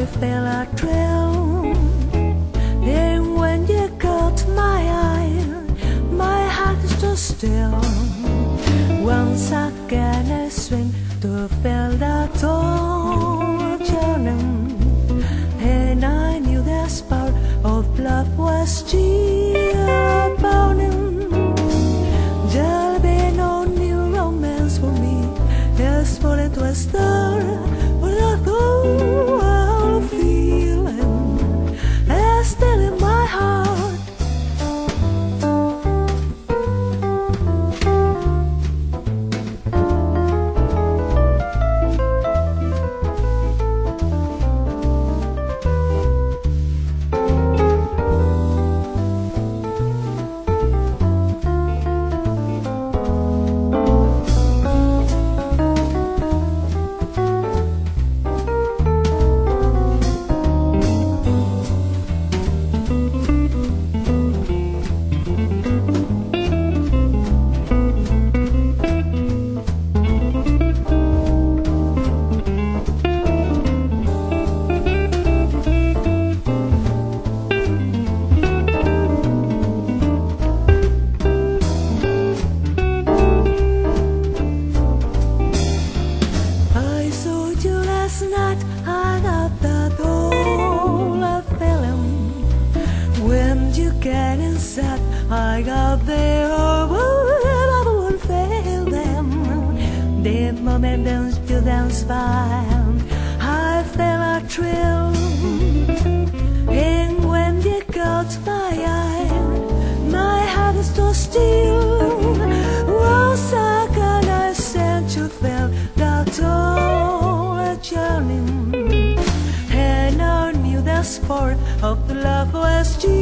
felt a thrill. And when you caught my eye, my heart stood still. Once again I swing to feel the torturing, and I knew the spark of love was still burning. There'll be no new romance for me, just for it was there, but I thought feeling is still in my heart. Night I got that old feeling. When you get inside, I got the I won't fail them. The moment you dance by, I felt a thrill. And when you caught my eye, my heart stood still. Once again I sent you felt that journey, and I knew the sport of the love was